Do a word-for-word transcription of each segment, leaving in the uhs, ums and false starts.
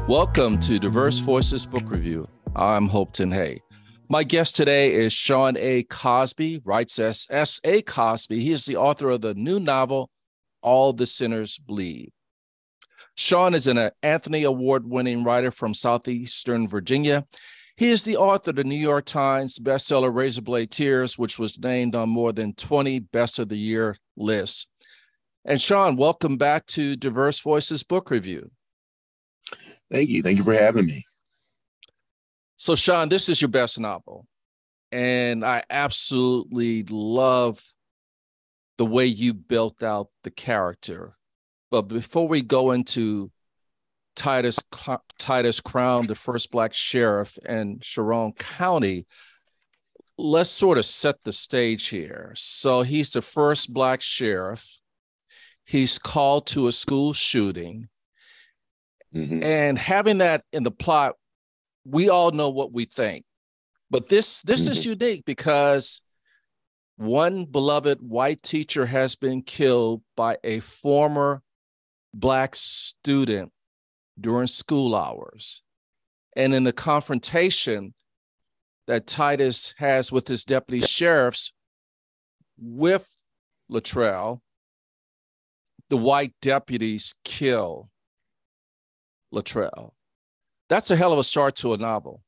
Welcome to Diverse Voices Book Review. I'm Hopeton Hay. My guest today is Sean A. Cosby, writes as S A. Cosby. He is the author of the new novel, All the Sinners Bleed. Sean is an Anthony Award-winning writer from Southeastern Virginia. He is the author of the New York Times bestseller Razorblade Tears, which was named on more than twenty Best of the Year lists. And Sean, welcome back to Diverse Voices Book Review. Thank you. Thank you for having me. So, Sean, this is your best novel, and I absolutely love the way you built out the character. But before we go into Titus Titus Crown, the first Black sheriff in Sharon County, let's sort of set the stage here. So he's the first Black sheriff. He's called to a school shooting. Mm-hmm. And having that in the plot, we all know what we think. But this this mm-hmm. is unique because one beloved white teacher has been killed by a former Black student during school hours. And in the confrontation that Titus has with his deputy sheriffs with Latrell, the white deputies kill Latrell. That's a hell of a start to a novel.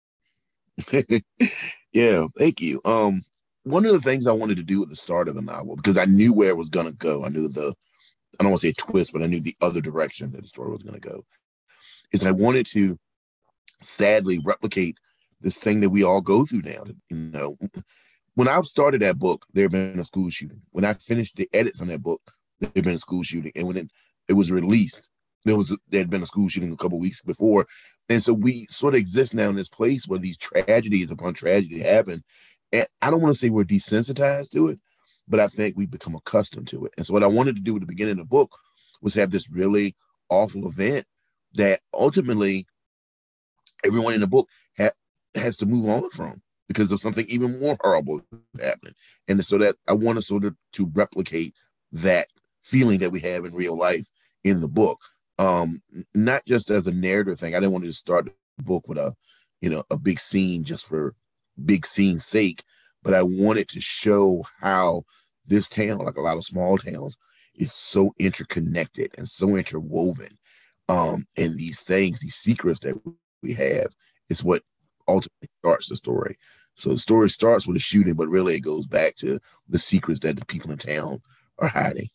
Yeah, thank you. Um, one of the things I wanted to do at the start of the novel, because I knew where it was going to go, I knew the, I don't want to say twist, but I knew the other direction that the story was going to go, is I wanted to sadly replicate this thing that we all go through now. You know, when I started that book, there had been a school shooting. When I finished the edits on that book, there had been a school shooting. And when it, it was released, there was there had been a school shooting a couple of weeks before. And so we sort of exist now in this place where these tragedies upon tragedy happen. And I don't want to say we're desensitized to it, but I think we've become accustomed to it. And so what I wanted to do at the beginning of the book was have this really awful event that ultimately everyone in the book ha- has to move on from because of something even more horrible happening. And so that I want to sort of to replicate that feeling that we have in real life in the book. Um, not just as a narrative thing. I didn't want to just start the book with a, you know, a big scene just for big scene's sake, but I wanted to show how this town, like a lot of small towns, is so interconnected and so interwoven. Um, and these things, these secrets that we have, is what ultimately starts the story. So the story starts with a shooting, but really it goes back to the secrets that the people in town are hiding.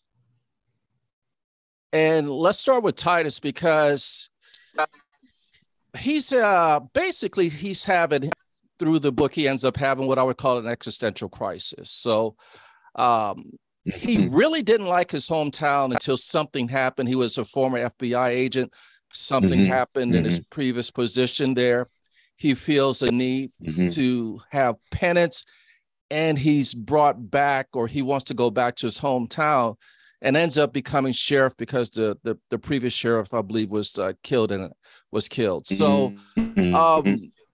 And let's start with Titus because he's uh, basically he's having through the book, he ends up having what I would call an existential crisis. So um, he really didn't like his hometown until something happened. He was a former F B I agent. Something mm-hmm. happened mm-hmm. in his previous position there. He feels a need mm-hmm. to have penance, and he's brought back, or he wants to go back to his hometown, and ends up becoming sheriff because the the, the previous sheriff, I believe, was uh, killed and was killed. So um,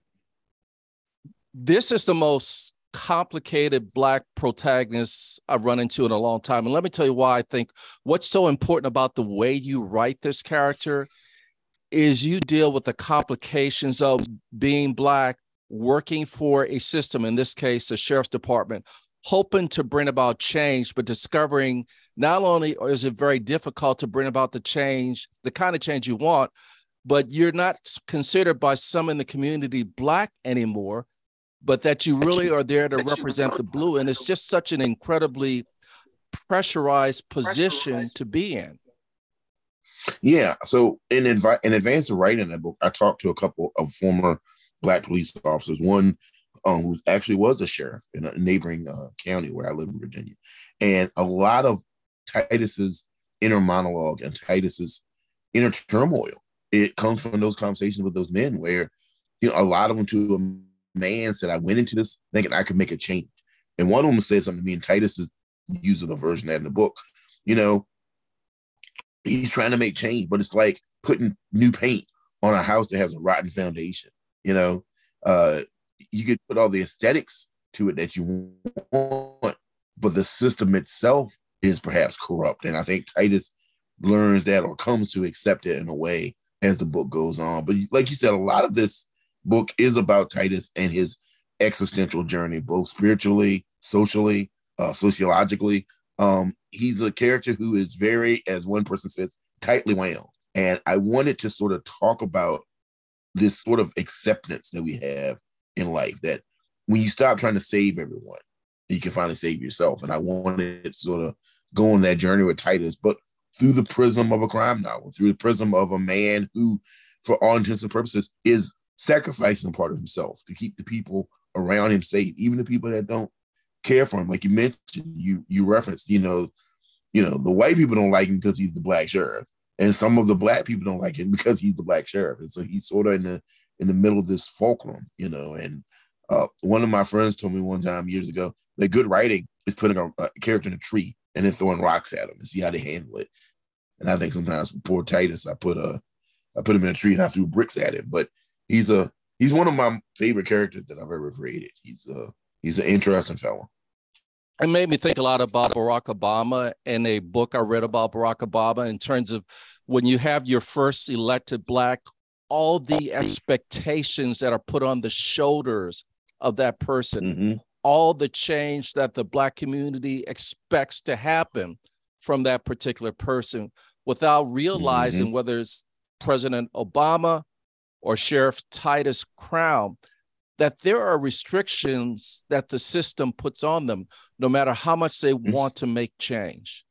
this is the most complicated Black protagonist I've run into in a long time. And let me tell you why I think what's so important about the way you write this character is you deal with the complications of being Black, working for a system, in this case, the sheriff's department, hoping to bring about change, but discovering not only is it very difficult to bring about the change, the kind of change you want, but you're not considered by some in the community Black anymore, but that you really are there to represent the blue. And it's just such an incredibly pressurized position to be in. Yeah. So in, advi- in advance of writing that book, I talked to a couple of former Black police officers, one um, who actually was a sheriff in a neighboring uh, county where I live in Virginia. And a lot of Titus's inner monologue and Titus's inner turmoil, it comes from those conversations with those men where, you know, a lot of them to a man said, I went into this thinking I could make a change. And one of them said something to me, and Titus is using the version that in the book, you know, he's trying to make change, but it's like putting new paint on a house that has a rotten foundation. You know, uh, you could put all the aesthetics to it that you want, but the system itself is perhaps corrupt. And I think Titus learns that or comes to accept it in a way as the book goes on. But like you said, a lot of this book is about Titus and his existential journey, both spiritually, socially, uh, sociologically. Um, he's a character who is very, as one person says, tightly wound. And I wanted to sort of talk about this sort of acceptance that we have in life, that when you stop trying to save everyone, you can finally save yourself. And I wanted to sort of go on that journey with Titus, but through the prism of a crime novel, through the prism of a man who, for all intents and purposes, is sacrificing part of himself to keep the people around him safe, even the people that don't care for him. Like you mentioned, you you referenced, you know, you know, the white people don't like him because he's the black sheriff, and some of the black people don't like him because he's the black sheriff. And so he's sort of in the in the middle of this fulcrum, you know. And uh, one of my friends told me one time years ago that good writing is putting a, a character in a tree and then throwing rocks at him and see how they handle it. And I think sometimes for poor Titus, I put a I put him in a tree and I threw bricks at him. But he's a he's one of my favorite characters that I've ever created. He's a he's an interesting fellow. It made me think a lot about Barack Obama and a book I read about Barack Obama in terms of when you have your first elected Black, all the expectations that are put on the shoulders of that person, mm-hmm. all the change that the Black community expects to happen from that particular person without realizing mm-hmm. whether it's President Obama or Sheriff Titus Crown, that there are restrictions that the system puts on them, no matter how much they mm-hmm. want to make change.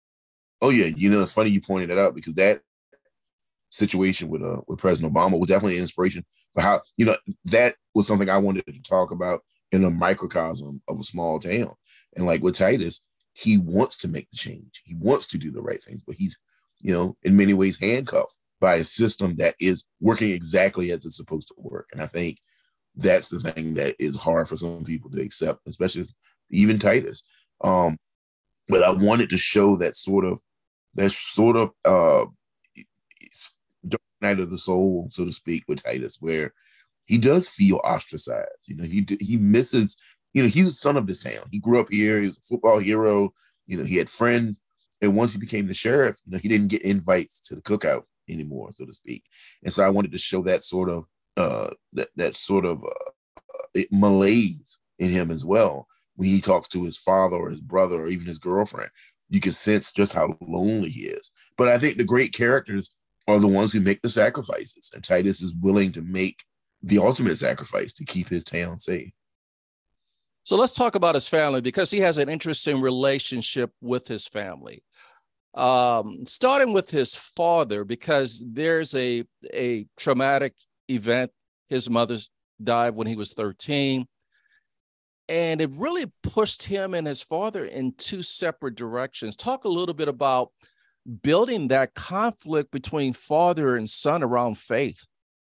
Oh yeah, you know, it's funny you pointed that out, because that situation with uh with President Obama was definitely an inspiration for how, you know, that was something I wanted to talk about in a microcosm of a small town. And like with Titus, he wants to make the change. He wants to do the right things, but he's, you know, in many ways handcuffed by a system that is working exactly as it's supposed to work. And I think that's the thing that is hard for some people to accept, especially even Titus. Um, but I wanted to show that sort of, that sort of uh, dark night of the soul, so to speak, with Titus, where he does feel ostracized. You know, he he misses, you know, he's the son of this town. He grew up here. He was a football hero. You know, he had friends. And once he became the sheriff, you know, he didn't get invites to the cookout anymore, so to speak. And so I wanted to show that sort of, uh, that, that sort of uh, malaise in him as well. When he talks to his father or his brother or even his girlfriend, you can sense just how lonely he is. But I think the great characters are the ones who make the sacrifices. And Titus is willing to make the ultimate sacrifice to keep his town safe. So let's talk about his family, because he has an interesting relationship with his family. Um, starting with his father, because there's a, a traumatic event. His mother died when he was thirteen. And it really pushed him and his father in two separate directions. Talk a little bit about building that conflict between father and son around faith.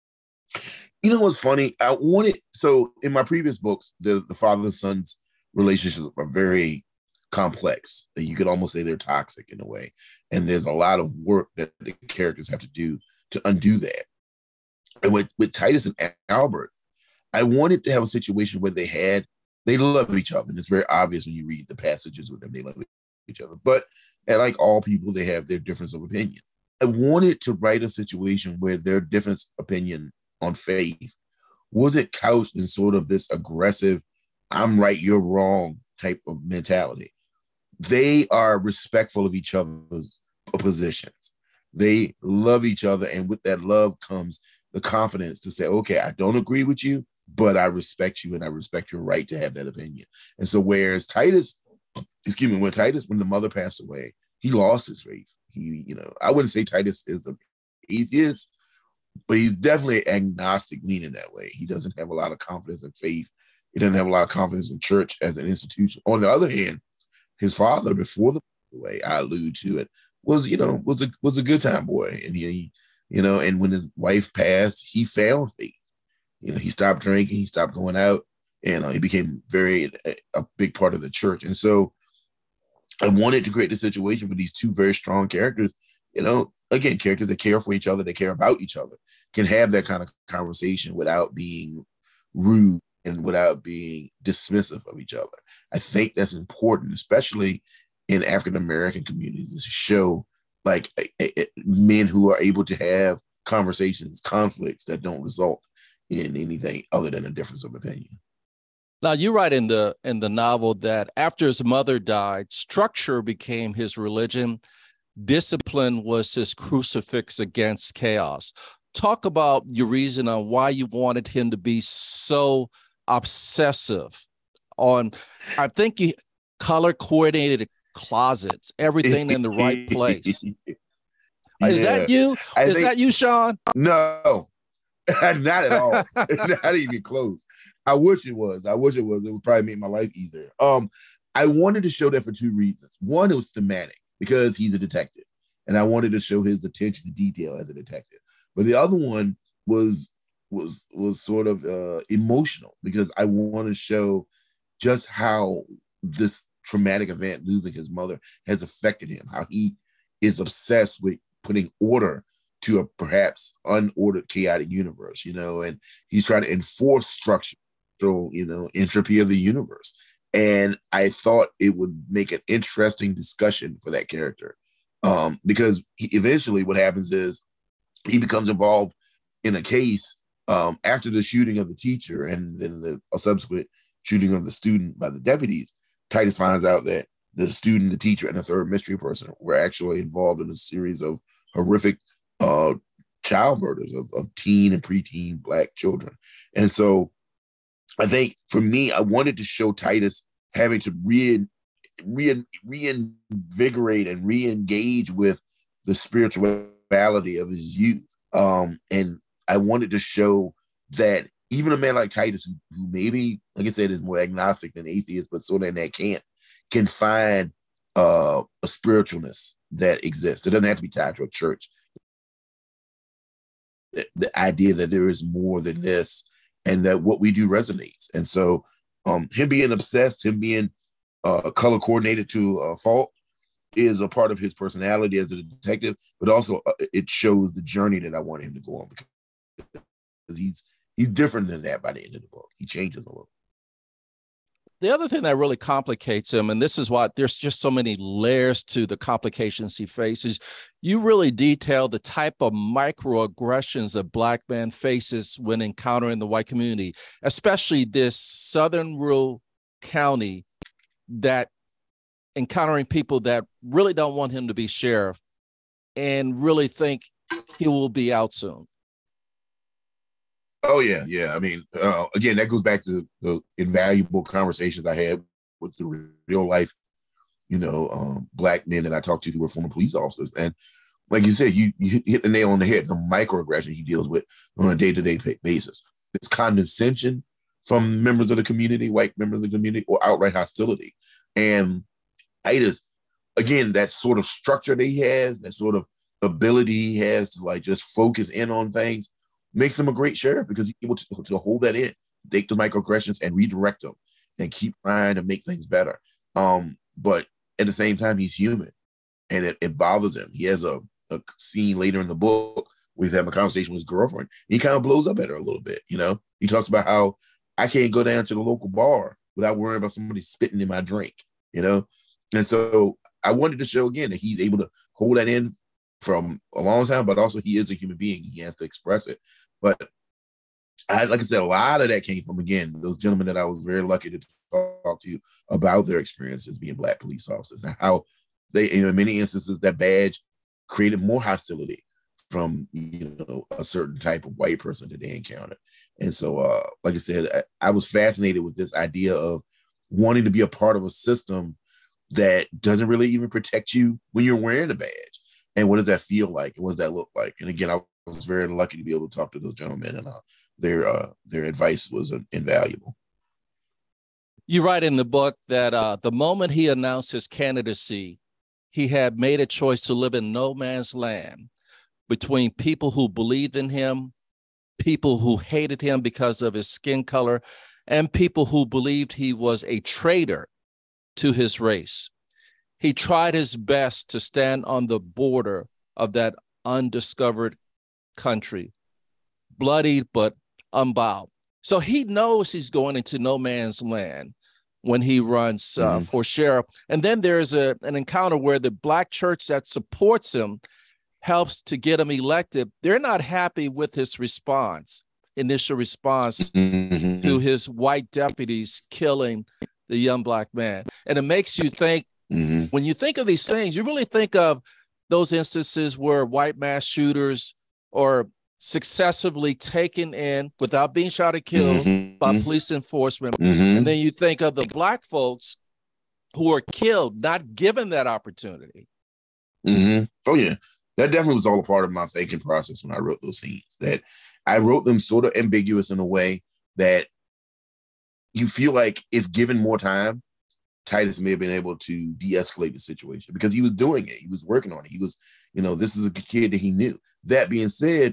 You know what's funny? I wanted, so in my previous books, the, the father and son's relationships are very complex. You could almost say they're toxic in a way. And there's a lot of work that the characters have to do to undo that. And with, with Titus and Albert, I wanted to have a situation where they had, they love each other. And it's very obvious when you read the passages with them, they love each other. But and like all people, they have their difference of opinion. I wanted to write a situation where their difference of opinion on faith wasn't couched in sort of this aggressive, I'm right, you're wrong type of mentality. They are respectful of each other's positions. They love each other. And with that love comes the confidence to say, okay, I don't agree with you, but I respect you and I respect your right to have that opinion. And so whereas Titus, excuse me, when Titus, when the mother passed away, he lost his faith. He, you know, I wouldn't say Titus is an atheist, but he's definitely agnostic leaning that way. He doesn't have a lot of confidence in faith. He doesn't have a lot of confidence in church as an institution. On the other hand, his father, before the way I allude to it, was, you know, was a was a good time boy. And he, you know, and when his wife passed, he found faith. You know, he stopped drinking, he stopped going out, and uh, he became very a, a big part of the church. And so I wanted to create a situation with these two very strong characters, you know, again, characters that care for each other, they care about each other, can have that kind of conversation without being rude and without being dismissive of each other. I think that's important, especially in African-American communities, to show like a, a, men who are able to have conversations, conflicts that don't result in anything other than a difference of opinion. Now, you write in the in the novel that after his mother died, structure became his religion. Discipline was his crucifix against chaos. Talk about your reason on why you wanted him to be so obsessive on, I think, you color coordinated closets, everything in the right place. Yeah. Is that you? I Is think, that you, Sean? No, not at all. Not even close. I wish it was. I wish it was. It would probably make my life easier. Um, I wanted to show that for two reasons. One, it was thematic because he's a detective, and I wanted to show his attention to detail as a detective. But the other one was was was sort of uh, emotional because I want to show just how this traumatic event, losing his mother, has affected him. How he is obsessed with putting order to a perhaps unordered, chaotic universe, you know, and he's trying to enforce structure, you know, entropy of the universe. And I thought it would make an interesting discussion for that character, um, because he, eventually what happens is he becomes involved in a case um, after the shooting of the teacher and then the a subsequent shooting of the student by the deputies. Titus finds out that the student, the teacher, and the third mystery person were actually involved in a series of horrific uh, child murders of, of teen and preteen Black children. And so I think for me, I wanted to show Titus having to re, re, reinvigorate and re-engage with the spirituality of his youth. Um, and I wanted to show that even a man like Titus, who, who maybe, like I said, is more agnostic than atheist, but sort of in that camp, can find uh, a spiritualness that exists. It doesn't have to be tied to a church. The, the idea that there is more than this and that what we do resonates. And so um, him being obsessed, him being uh, color coordinated to a fault is a part of his personality as a detective, but also uh, it shows the journey that I want him to go on because he's he's different than that by the end of the book. He changes a little. The other thing that really complicates him, and this is why there's just so many layers to the complications he faces, you really detail the type of microaggressions a Black man faces when encountering the white community, especially this southern rural county that encountering people that really don't want him to be sheriff and really think he will be out soon. Oh, yeah, yeah. I mean, uh, again, that goes back to the invaluable conversations I had with the real life, you know, um, Black men that I talked to who were former police officers. And like you said, you, you hit the nail on the head, the microaggression he deals with on a day-to-day basis. It's condescension from members of the community, white members of the community, or outright hostility. And Titus, again, that sort of structure that he has, that sort of ability he has to like just focus in on things, makes him a great sheriff because he's able to, to hold that in, take those microaggressions and redirect them and keep trying to make things better. Um, but at the same time, he's human and it, it bothers him. He has a, a scene later in the book where he's having a conversation with his girlfriend. He kind of blows up at her a little bit, you know? He talks about how I can't go down to the local bar without worrying about somebody spitting in my drink, you know? And so I wanted to show again that he's able to hold that in from a long time, but also he is a human being. He has to express it. But I, like I said, a lot of that came from, again, those gentlemen that I was very lucky to talk to about their experiences being Black police officers and how they, you know, in many instances, that badge created more hostility from, you know, a certain type of white person that they encountered. And so, uh, like I said, I, I was fascinated with this idea of wanting to be a part of a system that doesn't really even protect you when you're wearing a badge. And what does that feel like? And what does that look like? And again, I was very lucky to be able to talk to those gentlemen, and uh, their uh, their advice was uh, invaluable. You write in the book that uh, the moment he announced his candidacy, he had made a choice to live in no man's land between people who believed in him, people who hated him because of his skin color, and people who believed he was a traitor to his race. He tried his best to stand on the border of that undiscovered country, bloodied but unbowed. So he knows he's going into no man's land when he runs uh, mm-hmm. for sheriff. And then there's a, an encounter where the Black church that supports him helps to get him elected, they're not happy with his response, initial response Mm-hmm. to his white deputies killing the young black man. And it makes you think, Mm-hmm. when you think of these things, you really think of those instances where white mass shooters are successively taken in without being shot or killed Mm-hmm. by police enforcement. Mm-hmm. And then you think of the black folks who are killed, not given that opportunity. Mm-hmm. Oh, yeah. That definitely was all a part of my thinking process when I wrote those scenes, that I wrote them sort of ambiguous in a way that you feel like if given more time, Titus may have been able to de-escalate the situation because he was doing it. He was working on it. He was, you know, this is a kid that he knew. That being said,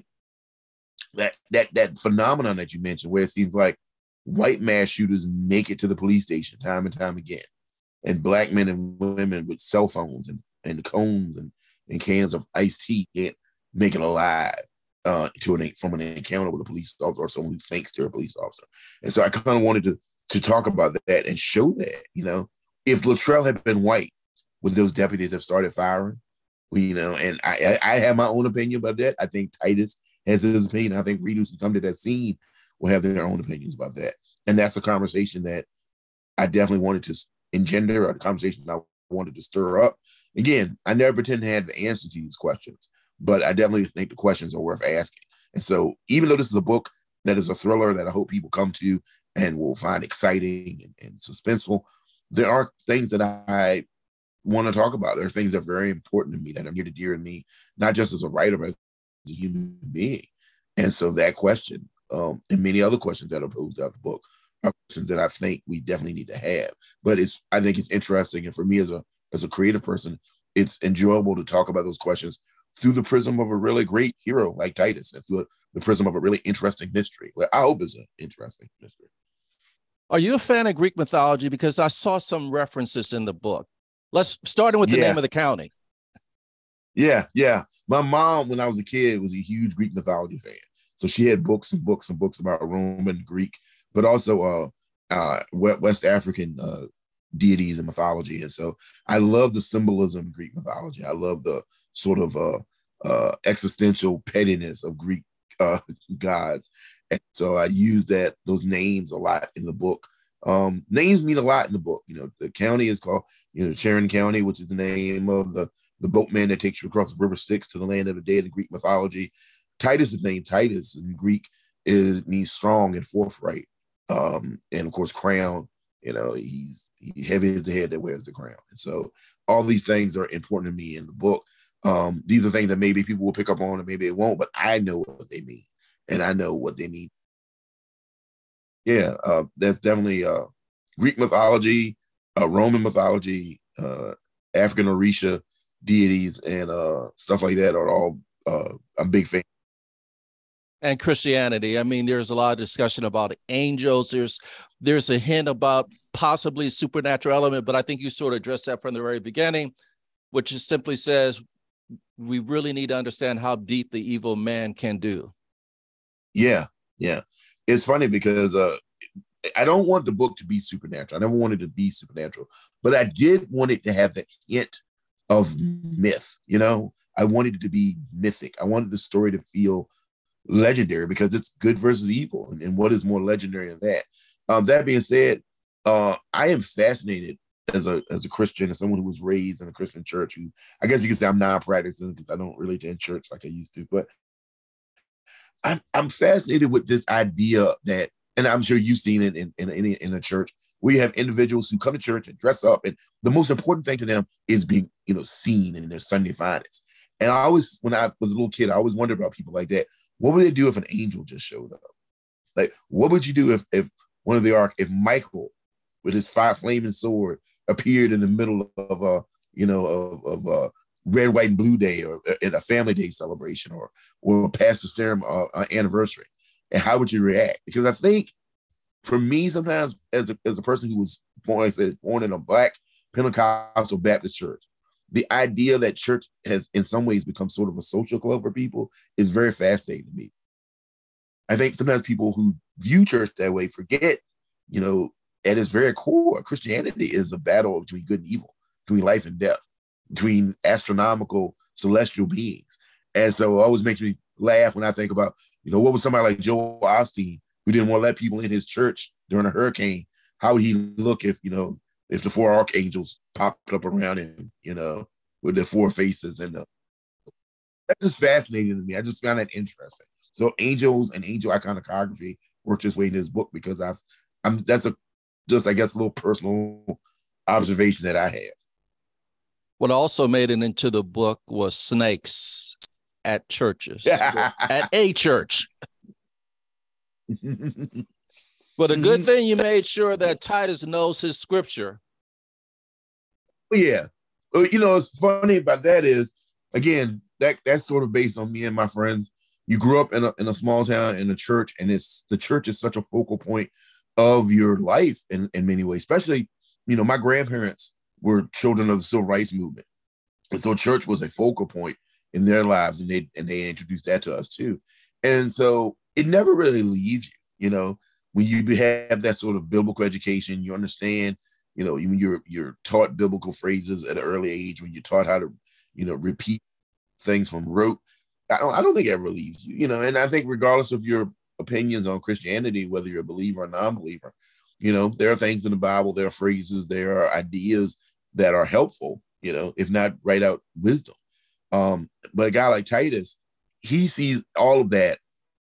that that that phenomenon that you mentioned, where it seems like white mass shooters make it to the police station time and time again, and black men and women with cell phones and, and cones and, and cans of iced tea can't make it alive uh, to an from an encounter with a police officer or someone who thinks they're a police officer. And so I kind of wanted to to talk about that and show that, you know, if Latrell had been white, would those deputies have started firing? Well, you know, and I, I I have my own opinion about that. I think Titus has his opinion. I think readers who come to that scene will have their own opinions about that. And that's a conversation that I definitely wanted to engender, a conversation I wanted to stir up. Again, I never pretend to have the answer to these questions, but I definitely think the questions are worth asking. And so even though this is a book that is a thriller that I hope people come to and will find exciting and, and suspenseful, there are things that I want to talk about. There are things that are very important to me, that are near to dear to me, not just as a writer, but as a human being. And so that question, um, and many other questions that are posed out the book, are questions that I think we definitely need to have. But it's, I think it's interesting, and for me as a as a creative person, it's enjoyable to talk about those questions through the prism of a really great hero like Titus, and through the prism of a really interesting mystery. Well, I hope it's an interesting mystery. Are you a fan of Greek mythology? Because I saw some references in the book. Let's starting with the Yeah. name of the county. Yeah, yeah. My mom, when I was a kid, was a huge Greek mythology fan. So she had books and books and books about Roman, Greek, but also uh, uh, West African uh, deities and mythology. And so I love the symbolism of Greek mythology. I love the sort of uh, uh, existential pettiness of Greek uh, gods. And so I use that those names a lot in the book. Um, names mean a lot in the book. You know, the county is called, you know, Charon County, which is the name of the, the boatman that takes you across the river Styx to the land of the dead in Greek mythology. Titus' name, Titus, in Greek, is means strong and forthright. Um, and of course, crown, you know, he's he, heavy is the head that wears the crown. And so all these things are important to me in the book. Um, these are things that maybe people will pick up on and maybe they won't, but I know what they mean. And I know what they mean. Yeah, uh, that's definitely uh, Greek mythology, uh, Roman mythology, uh, African Orisha deities, and uh, stuff like that are all uh, I'm a big fan. And Christianity. I mean, there's a lot of discussion about angels. There's there's a hint about possibly supernatural element, but I think you sort of addressed that from the very beginning, which is simply says we really need to understand how deep the evil man can do. Yeah, yeah. It's funny because uh, I don't want the book to be supernatural. I never wanted it to be supernatural, but I did want it to have the hint of myth. You know, I wanted it to be mythic. I wanted the story to feel legendary because it's good versus evil. And, and what is more legendary than that? Um, that being said, uh, I am fascinated as a as a Christian, as someone who was raised in a Christian church, who I guess you could say I'm non-practicing because I don't really attend church like I used to, but I'm, I'm fascinated with this idea that, and I'm sure you've seen it in, in, in, in a church, where you have individuals who come to church and dress up, and the most important thing to them is being, you know, seen in their Sunday finest. And I always, when I was a little kid, I always wondered about people like that. What would they do if an angel just showed up? Like, what would you do if if one of the ark, if Michael with his fire flaming sword appeared in the middle of a, you know, of, of a red, white, and blue day, or in a family day celebration, or or past the ceremony uh, anniversary? And how would you react? Because I think for me, sometimes as a, as a person who was born, I said, born in a Black Pentecostal Baptist church, the idea that church has in some ways become sort of a social club for people is very fascinating to me. I think sometimes people who view church that way forget, you know, at its very core, Christianity is a battle between good and evil, between life and death, between astronomical celestial beings. And so it always makes me laugh when I think about, you know, what was somebody like Joel Osteen, who didn't want to let people in his church during a hurricane? How would he look if, you know, if the four archangels popped up around him, you know, with their four faces? And the, that's just fascinating to me. I just found that interesting. So angels and angel iconography worked its way in this book because I've, I'm, that's a, just, I guess, a little personal observation that I have. What also made it into the book was snakes at churches, at a church. But a good thing you made sure that Titus knows his scripture. Yeah. You know, what's funny about that is, again, that that's sort of based on me and my friends. You grew up in a, in a small town, in a church, and it's the church is such a focal point of your life in, in many ways, especially, you know, my grandparents were children of the civil rights movement. And so church was a focal point in their lives, and they and they introduced that to us too. And so it never really leaves you, you know, when you have that sort of biblical education, you understand, you know, when you're you're taught biblical phrases at an early age, when you're taught how to, you know, repeat things from rote. I don't, I don't think it ever leaves you, you know, and I think regardless of your opinions on Christianity, whether you're a believer or non-believer, you know, there are things in the Bible, there are phrases, there are ideas that are helpful, you know, if not right out wisdom. Um, but a guy like Titus, he sees all of that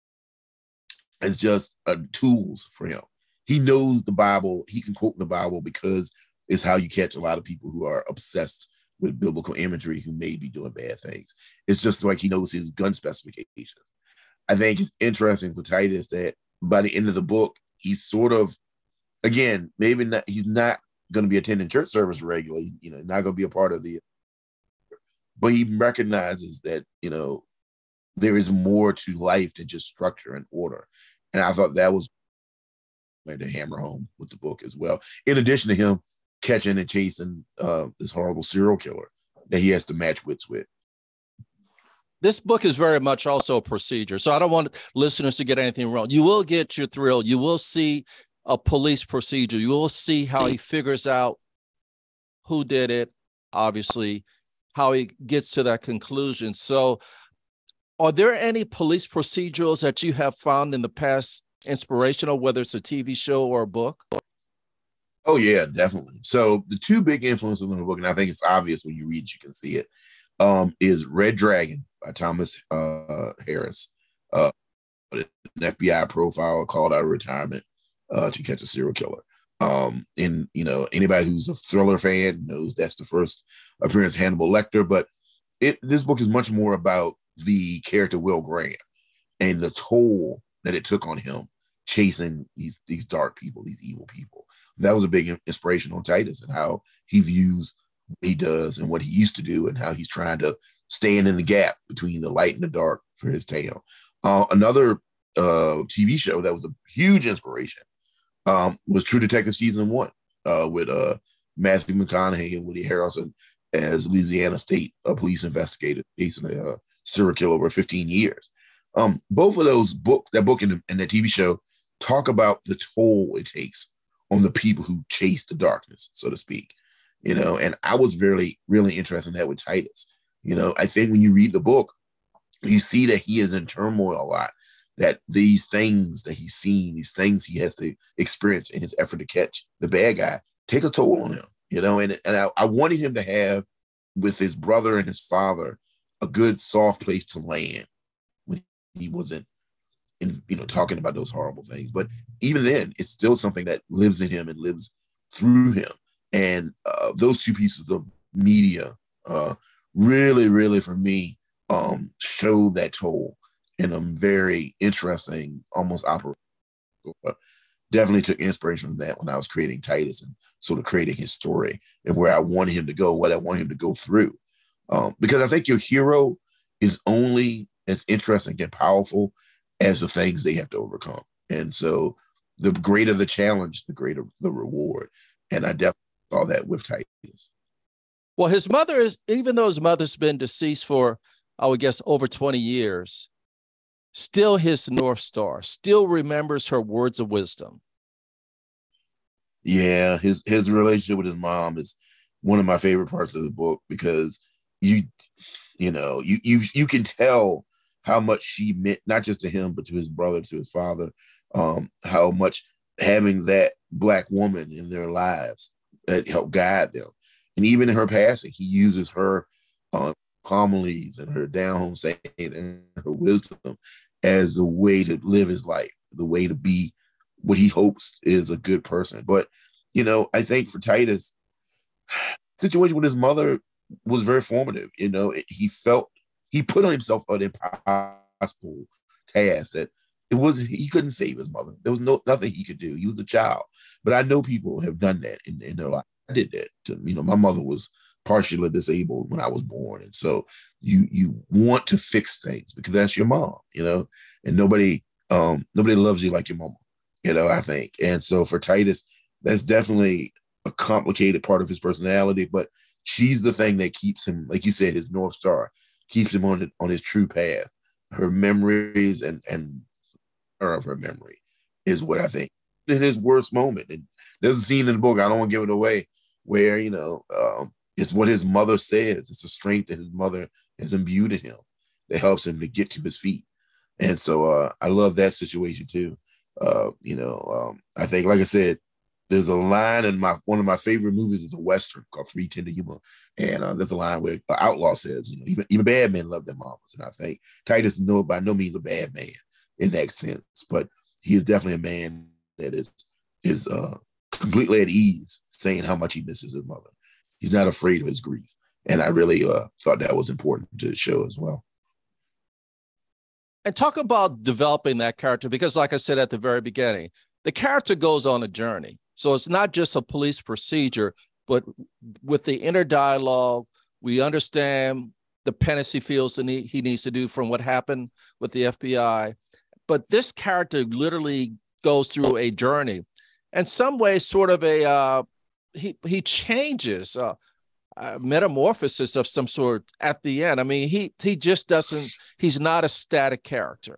as just uh, tools for him. He knows the Bible. He can quote the Bible because it's how you catch a lot of people who are obsessed with biblical imagery who may be doing bad things. It's just like he knows his gun specifications. I think it's interesting for Titus that by the end of the book, he's sort of, again, maybe not, he's not going to be attending church service regularly, you know, not going to be a part of the, but he recognizes that, you know, there is more to life than just structure and order. And I thought that was to hammer home with the book as well. In addition to him catching and chasing uh, this horrible serial killer that he has to match wits with. This book is very much also a procedure. So I don't want listeners to get anything wrong. You will get your thrill. You will see a police procedure. You will see how he figures out who did it, obviously, how he gets to that conclusion. So are there any police procedurals that you have found in the past inspirational, whether it's a T V show or a book? Oh, yeah, definitely. So the two big influences in the book, and I think it's obvious when you read it, you can see it, um, is Red Dragon by Thomas uh, Harris, uh, an F B I profile called out of retirement uh, to catch a serial killer. Um, and, you know, anybody who's a thriller fan knows that's the first appearance of Hannibal Lecter. But it, this book is much more about the character Will Graham and the toll that it took on him chasing these, these dark people, these evil people. That was a big inspiration on Titus and how he views what he does and what he used to do and how he's trying to stand in the gap between the light and the dark for his tale. Uh, another uh, T V show that was a huge inspiration um, was True Detective Season one uh, with uh, Matthew McConaughey and Woody Harrelson as Louisiana State uh, police investigator chasing a uh, serial killer over fifteen years. Um, both of those books, that book and the, and the T V show, talk about the toll it takes on the people who chase the darkness, so to speak. You know, and I was really, really interested in that with Titus. You know, I think when you read the book, you see that he is in turmoil a lot, that these things that he's seen, these things he has to experience in his effort to catch the bad guy, take a toll on him, you know, and, and I, I wanted him to have, with his brother and his father, a good soft place to land when he wasn't, in, you know, talking about those horrible things. But even then, it's still something that lives in him and lives through him. And uh, those two pieces of media uh, really, really, for me, um, show that toll in a very interesting, almost opera. Uh, definitely took inspiration from that when I was creating Titus and sort of creating his story and where I wanted him to go, what I want him to go through. Um, because I think your hero is only as interesting and powerful as the things they have to overcome. And so the greater the challenge, the greater the reward. And I definitely saw that with Titus. Well, his mother is, even though his mother's been deceased for, I would guess, over twenty years, still his North Star, still remembers her words of wisdom. Yeah, his his relationship with his mom is one of my favorite parts of the book because you you know, you you you can tell how much she meant not just to him, but to his brother, to his father, um, how much having that Black woman in their lives that helped guide them. And even in her passing, he uses her um, homilies and her down home saying and her wisdom as a way to live his life, the way to be what he hopes is a good person. But, you know, I think for Titus, situation with his mother was very formative. You know, he felt, he put on himself an impossible task that it wasn't, he couldn't save his mother. There was no nothing he could do. He was a child. But I know people have done that in, in their life. I did that. To, you know, my mother was partially disabled when I was born. And so you you want to fix things because that's your mom, you know, and nobody um nobody loves you like your mama, you know, I think. And so for Titus, that's definitely a complicated part of his personality, but she's the thing that keeps him, like you said, his North Star, keeps him on on his true path. Her memories and and her of her memory is what I think in his worst moment. And there's a scene in the book, I don't want to give it away, where, you know, um, it's what his mother says. It's the strength that his mother has imbued in him that helps him to get to his feet. And so uh, I love that situation too. Uh, you know, um, I think, like I said, there's a line in my one of my favorite movies is a Western called three ten to Yuma. And uh, there's a line where the outlaw says, you know, even, even bad men love their mamas. And I think Titus is no, by no means a bad man in that sense, but he is definitely a man that is is uh, completely at ease saying how much he misses his mother. He's not afraid of his grief. And I really uh, thought that was important to show as well. And talk about developing that character, because like I said at the very beginning, the character goes on a journey. So it's not just a police procedure, but with the inner dialogue, we understand the penance he feels the need, he needs to do from what happened with the F B I. But this character literally goes through a journey. In some ways, sort of a, uh, he, he changes, uh, uh, metamorphosis of some sort at the end. I mean, he he just doesn't, he's not a static character.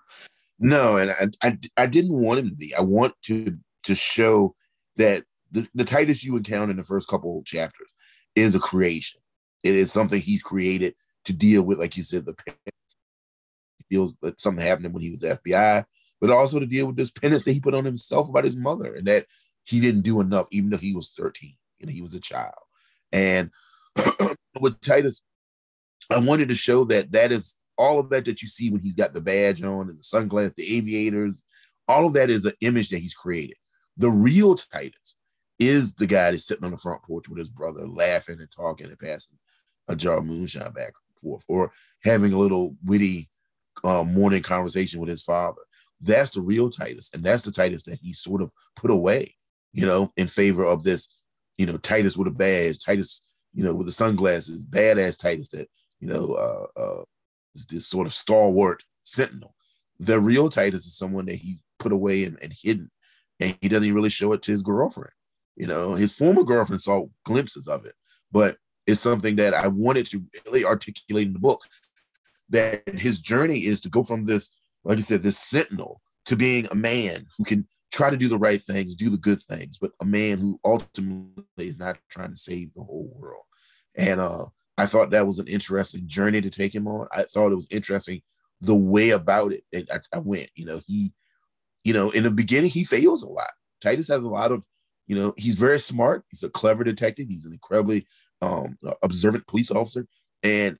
No, and I, I, I didn't want him to be. I want to to show that the, the Titus you encounter in the first couple of chapters is a creation. It is something he's created to deal with, like you said, the he feels that something happened when he was F B I, but also to deal with this penance that he put on himself about his mother and that he didn't do enough, even though he was thirteen. You know, he was a child. And with Titus, I wanted to show that that is all of that that you see when he's got the badge on and the sunglasses, the aviators, all of that is an image that he's created. The real Titus is the guy that's sitting on the front porch with his brother, laughing and talking and passing a jar of moonshine back and forth, or having a little witty uh, morning conversation with his father. That's the real Titus, and that's the Titus that he sort of put away, you know, in favor of this, you know, Titus with a badge, Titus, you know, with the sunglasses, badass Titus that, you know, uh, uh, is this sort of stalwart sentinel. The real Titus is someone that he put away and, and hidden, and he doesn't really show it to his girlfriend. You know, his former girlfriend saw glimpses of it, but it's something that I wanted to really articulate in the book, that his journey is to go from this, like I said, this sentinel to being a man who can try to do the right things, do the good things, but a man who ultimately is not trying to save the whole world. And uh, I thought that was an interesting journey to take him on. I thought it was interesting the way about it that I, I went. You know, he, you know, in the beginning, he fails a lot. Titus has a lot of, you know, he's very smart. He's a clever detective. He's an incredibly um, observant police officer. And,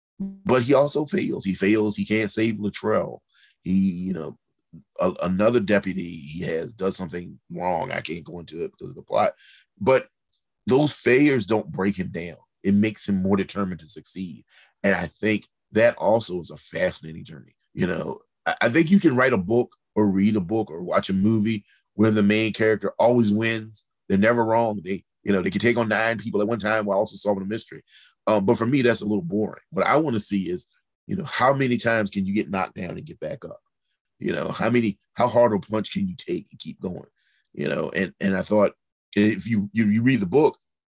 but he also fails. He fails. He can't save Luttrell. He, you know, a, another deputy he has does something wrong. I can't go into it because of the plot. But those failures don't break him down. It makes him more determined to succeed. And I think that also is a fascinating journey. You know, I, I think you can write a book or read a book or watch a movie where the main character always wins. They're never wrong. They, you know, they can take on nine people at one time while also solving a mystery. Um, but for me, that's a little boring. What I want to see is, you know, how many times can you get knocked down and get back up? You know, how many, how hard a punch can you take and keep going? You know, and and I thought if you you, you read the book,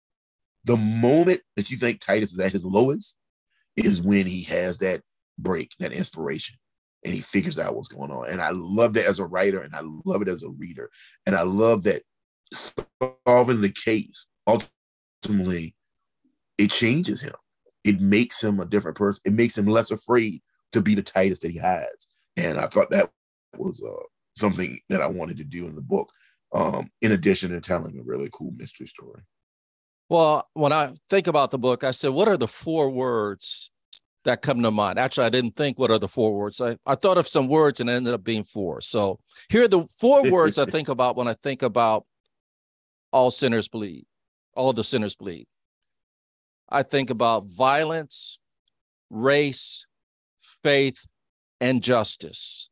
the moment that you think Titus is at his lowest is when he has that break, that inspiration, and he figures out what's going on. And I love that as a writer, and I love it as a reader. And I love that solving the case, ultimately, it changes him. it makes him a different person. It makes him less afraid to be the Titus that he hides. And I thought that was uh, something that I wanted to do in the book, um, in addition to telling a really cool mystery story. Well, when I think about the book, I said, what are the four words that come to mind? Actually, I didn't think what are the four words. I, I thought of some words and it ended up being four. So here are the four words I think about when I think about All Sinners Bleed, All the Sinners Bleed. I think about violence, race, faith, and justice.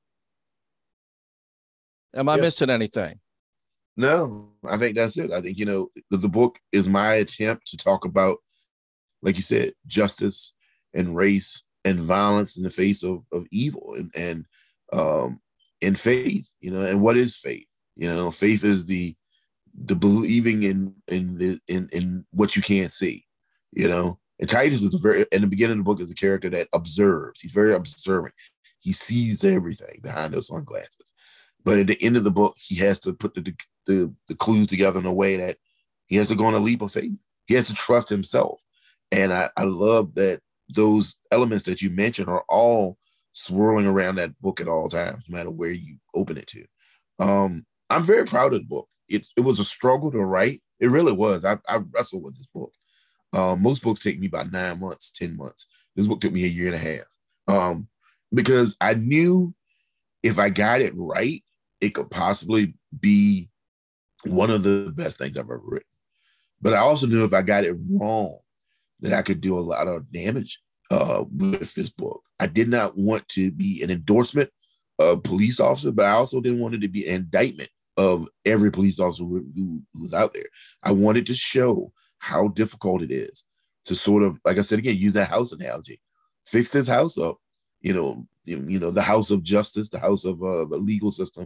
Am I yeah. missing anything? No, I think that's it. I think, you know, the, the book is my attempt to talk about, like you said, justice and race and violence in the face of, of evil and, and, um, and faith, you know, and what is faith? You know, faith is the, the believing in, in the, in, in what you can't see, you know, and Titus is a very, in the beginning of the book is a character that observes. He's very observant. He sees everything behind those sunglasses. But at the end of the book, he has to put the, the, the clues together in a way that he has to go on a leap of faith. He has to trust himself. And I, I love that those elements that you mentioned are all swirling around that book at all times, no matter where you open it to. Um, I'm very proud of the book. It, it was a struggle to write. It really was. I, I wrestled with this book. Um, most books take me about nine months, ten months. This book took me a year and a half um, because I knew if I got it right, it could possibly be one of the best things I've ever written. But I also knew if I got it wrong, that I could do a lot of damage uh, with this book. I did not want to be an endorsement of police officer, but I also didn't want it to be an indictment of every police officer who, who was out there. I wanted to show how difficult it is to sort of, like I said again, use that house analogy. Fix this house up, you know, you, you know, the house of justice, the house of uh, the legal system,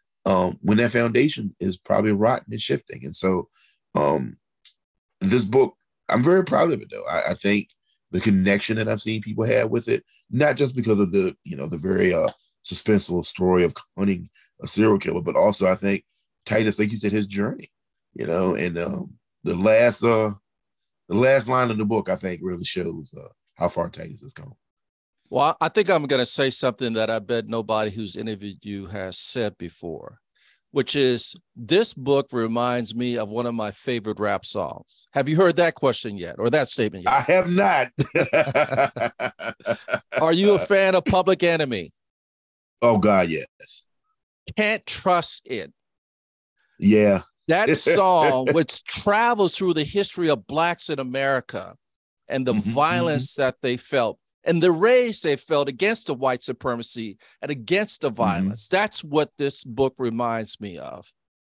um, when that foundation is probably rotten and shifting. And so um, this book, I'm very proud of it, though. I, I think the connection that I've seen people have with it, not just because of the, you know, the very uh, suspenseful story of hunting a serial killer, but also I think Titus, like you said, his journey, you know, and um, the last uh, the last line of the book, I think, really shows uh, how far Titus has gone. Well, I think I'm going to say something that I bet nobody who's interviewed you has said before, which is this book reminds me of one of my favorite rap songs. Have you heard that question yet, or that statement yet? I have not. Are you a fan of Public Enemy? Oh, God, yes. Can't Trust It. Yeah. That song, which travels through the history of Blacks in America and the mm-hmm, violence mm-hmm. that they felt and the rage they felt against the white supremacy and against the violence. Mm-hmm. That's what this book reminds me of.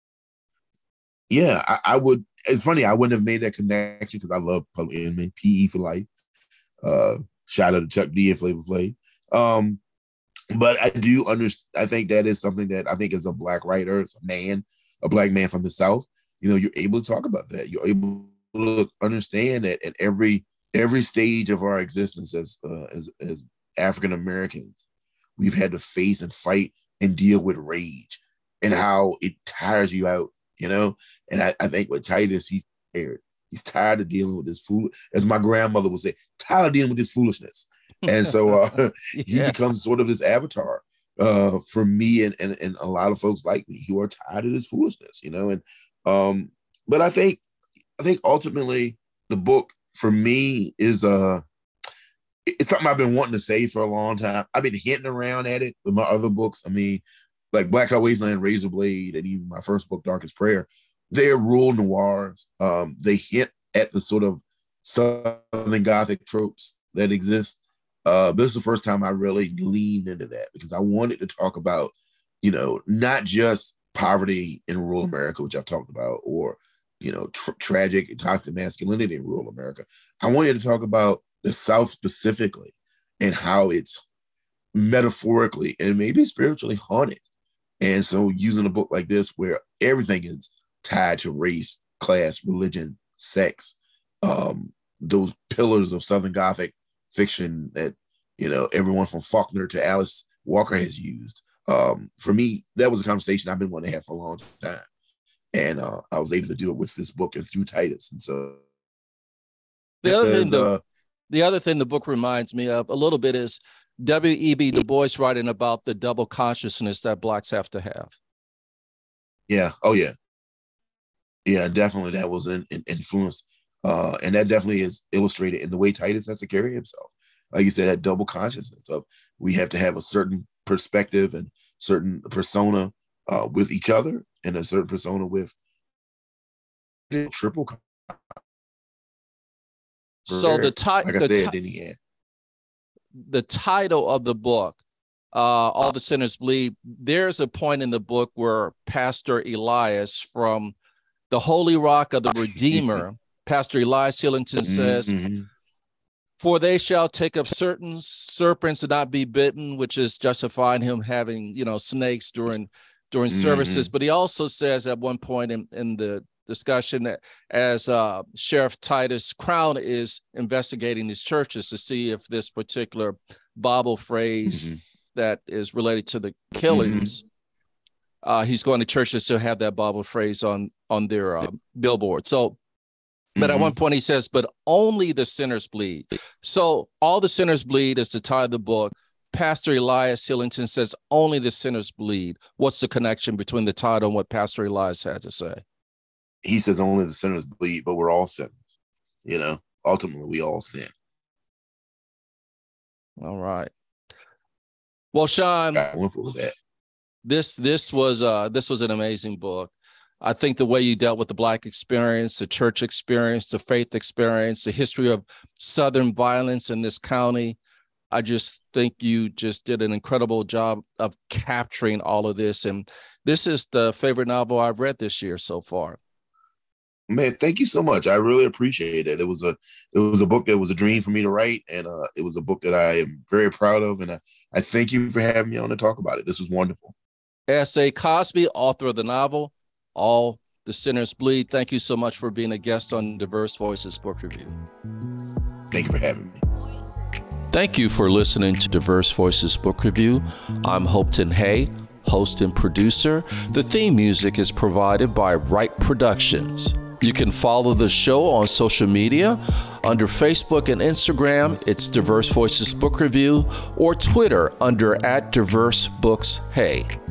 Yeah, I, I would. It's funny. I wouldn't have made that connection because I love Public Enemy, P E for life. Uh, shout out to Chuck D and Flavor Flav. Um, but I do understand. I think that is something that I think as a Black writer, as a man, a Black man from the South, you know, you're able to talk about that. You're able to understand that at every every stage of our existence as uh, as as African Americans, we've had to face and fight and deal with rage and how it tires you out, you know. And I, I think with Titus, he's tired. He's tired of dealing with this fool, as my grandmother would say, tired of dealing with this foolishness. And so uh, yeah. he becomes sort of this avatar uh, for me and, and and a lot of folks like me who are tired of this foolishness, you know. And um, but I think I think ultimately the book for me is uh it's something I've been wanting to say for a long time. I've been hinting around at it with my other books. I mean, like Black Dog Wasteland, Razor Blade, and even my first book, Darkest Prayer. They're rural noirs. Um, they hint at the sort of Southern Gothic tropes that exist. Uh, this is the first time I really leaned into that because I wanted to talk about, you know, not just poverty in rural America, which I've talked about, or, you know, tra- tragic and toxic masculinity in rural America. I wanted to talk about the South specifically and how it's metaphorically and maybe spiritually haunted. And so using a book like this where everything is tied to race, class, religion, sex, um, those pillars of Southern Gothic fiction that, you know, everyone from Faulkner to Alice Walker has used. Um, for me, that was a conversation I've been wanting to have for a long time. And uh, I was able to do it with this book and through Titus. And so the other thing, though, uh, The other thing the book reminds me of a little bit is W E B Du Bois writing about the double consciousness that Blacks have to have. Yeah. Oh, yeah. Yeah, definitely. That was an, an influence. Uh, and that definitely is illustrated in the way Titus has to carry himself. Like you said, that double consciousness of we have to have a certain perspective and certain persona uh, with each other and a certain persona with triple. So the, ti- like I the, said, ti- in the end. the title of the book, uh, All the Sinners Bleed, there's a point in the book where Pastor Elias from the Holy Rock of the Redeemer, Pastor Elias Hillington says, mm-hmm. For they shall take up certain serpents and not be bitten, which is justifying him having, you know, snakes during during mm-hmm. services. But he also says at one point in, in the discussion that as uh, Sheriff Titus Crown is investigating these churches to see if this particular Bible phrase mm-hmm. that is related to the killings, mm-hmm. uh, he's going to churches to have that Bible phrase on, on their uh, billboard. So, but mm-hmm. at one point he says, but only the sinners bleed. So all the sinners bleed is the title of the book. Pastor Elias Hillington says only the sinners bleed. What's the connection between the title and what Pastor Elias had to say? He says only the sinners bleed, but we're all sinners. You know, ultimately we all sin. All right. Well, Sean, I went for that. This this was uh this was an amazing book. I think the way you dealt with the Black experience, the church experience, the faith experience, the history of Southern violence in this county, I just think you just did an incredible job of capturing all of this. And this is the favorite novel I've read this year so far. Man, thank you so much. I really appreciate it. It was a it was a book that was a dream for me to write, and uh, it was a book that I am very proud of. And I, I thank you for having me on to talk about it. This was wonderful. S A Cosby, author of the novel All the Sinners Bleed. Thank you so much for being a guest on Diverse Voices Book Review. Thank you for having me. Thank you for listening to Diverse Voices Book Review. I'm Hopeton Hay, host and producer. The theme music is provided by Wright Productions. You can follow the show on social media. Under Facebook and Instagram, it's Diverse Voices Book Review, or Twitter under at Diverse Books Hay.